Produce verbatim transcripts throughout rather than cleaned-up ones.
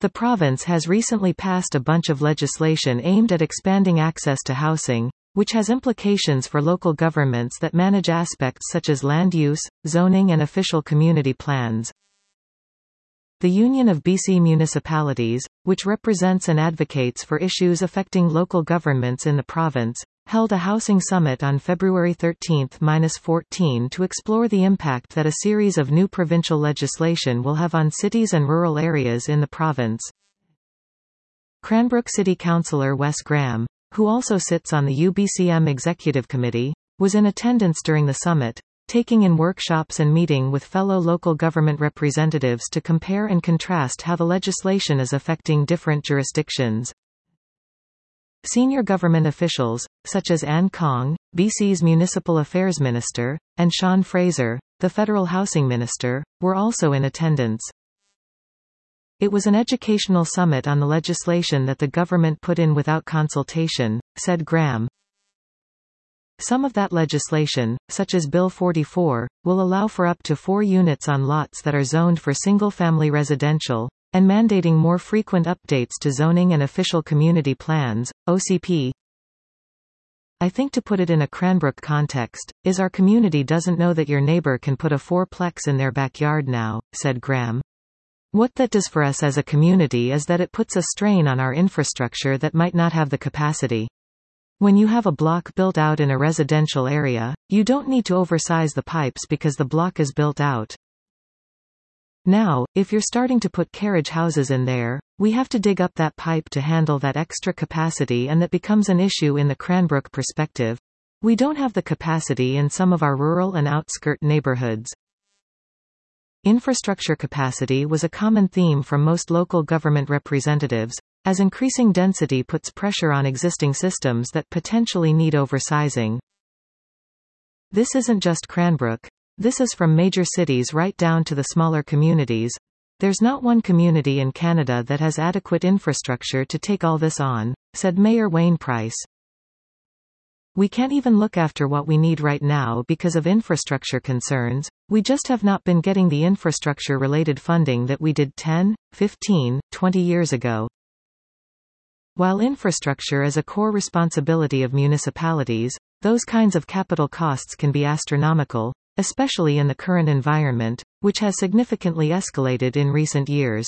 The province has recently passed a bunch of legislation aimed at expanding access to housing, which has implications for local governments that manage aspects such as land use, zoning and official community plans. The Union of B C Municipalities, which represents and advocates for issues affecting local governments in the province, held a housing summit on February thirteenth to fourteenth to explore the impact that a series of new provincial legislation will have on cities and rural areas in the province. Cranbrook City Councillor Wes Graham, who also sits on the U B C M Executive Committee, was in attendance during the summit, taking in workshops and meeting with fellow local government representatives to compare and contrast how the legislation is affecting different jurisdictions. Senior government officials, such as Ann Kong, B C's Municipal Affairs Minister, and Sean Fraser, the Federal Housing Minister, were also in attendance. It was an educational summit on the legislation that the government put in without consultation, said Graham. Some of that legislation, such as Bill forty-four, will allow for up to four units on lots that are zoned for single-family residential, and mandating more frequent updates to zoning and official community plans, O C P. I think to put it in a Cranbrook context, is our community doesn't know that your neighbor can put a fourplex in their backyard now, said Graham. What that does for us as a community is that it puts a strain on our infrastructure that might not have the capacity. When you have a block built out in a residential area, you don't need to oversize the pipes because the block is built out. Now, if you're starting to put carriage houses in there, we have to dig up that pipe to handle that extra capacity, and that becomes an issue in the Cranbrook perspective. We don't have the capacity in some of our rural and outskirt neighborhoods. Infrastructure capacity was a common theme from most local government representatives, as increasing density puts pressure on existing systems that potentially need oversizing. This isn't just Cranbrook. This is from major cities right down to the smaller communities. There's not one community in Canada that has adequate infrastructure to take all this on, said Mayor Wayne Price. We can't even look after what we need right now because of infrastructure concerns. We just have not been getting the infrastructure-related funding that we did ten, fifteen, twenty years ago. While infrastructure is a core responsibility of municipalities, those kinds of capital costs can be astronomical, especially in the current environment, which has significantly escalated in recent years.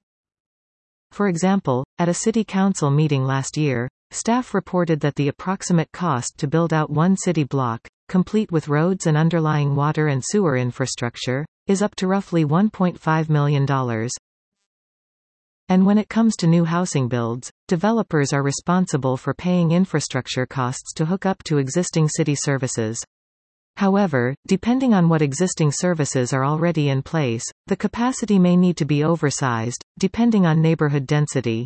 For example, at a city council meeting last year, staff reported that the approximate cost to build out one city block, complete with roads and underlying water and sewer infrastructure, is up to roughly one point five million dollars. And when it comes to new housing builds, developers are responsible for paying infrastructure costs to hook up to existing city services. However, depending on what existing services are already in place, the capacity may need to be oversized, depending on neighborhood density.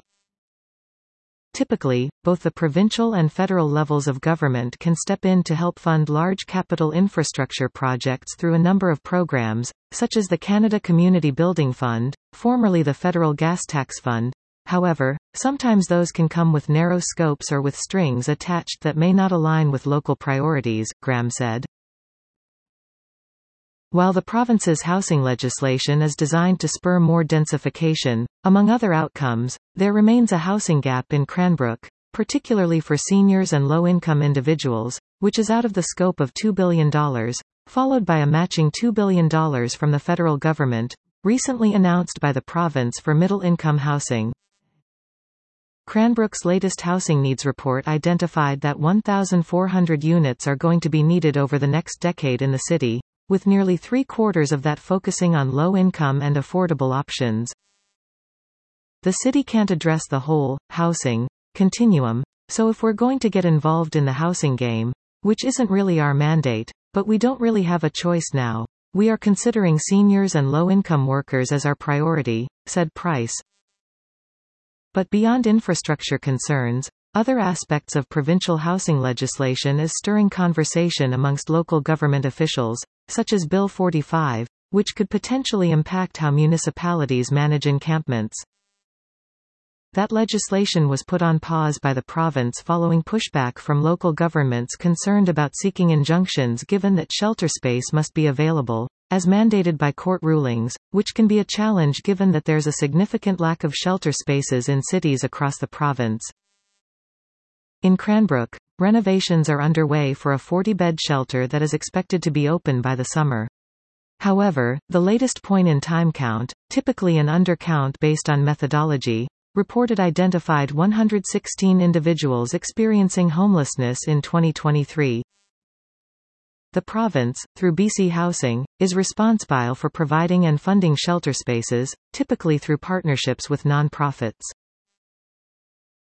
Typically, both the provincial and federal levels of government can step in to help fund large capital infrastructure projects through a number of programs, such as the Canada Community Building Fund, formerly the Federal Gas Tax Fund. However, sometimes those can come with narrow scopes or with strings attached that may not align with local priorities, Graham said. While the province's housing legislation is designed to spur more densification, among other outcomes, there remains a housing gap in Cranbrook, particularly for seniors and low-income individuals, which is out of the scope of two billion dollars, followed by a matching two billion dollars from the federal government, recently announced by the province for middle-income housing. Cranbrook's latest housing needs report identified that one thousand four hundred units are going to be needed over the next decade in the city, with nearly three-quarters of that focusing on low-income and affordable options. The city can't address the whole housing continuum, so if we're going to get involved in the housing game, which isn't really our mandate, but we don't really have a choice now, we are considering seniors and low-income workers as our priority, said Price. But beyond infrastructure concerns, other aspects of provincial housing legislation is stirring conversation amongst local government officials, such as Bill forty-five, which could potentially impact how municipalities manage encampments. That legislation was put on pause by the province following pushback from local governments concerned about seeking injunctions given that shelter space must be available, as mandated by court rulings, which can be a challenge given that there's a significant lack of shelter spaces in cities across the province. In Cranbrook, renovations are underway for a forty-bed shelter that is expected to be open by the summer. However, the latest point-in-time count, typically an undercount based on methodology, reported identified one hundred sixteen individuals experiencing homelessness in twenty twenty-three. The province, through B C Housing, is responsible for providing and funding shelter spaces, typically through partnerships with non-profits.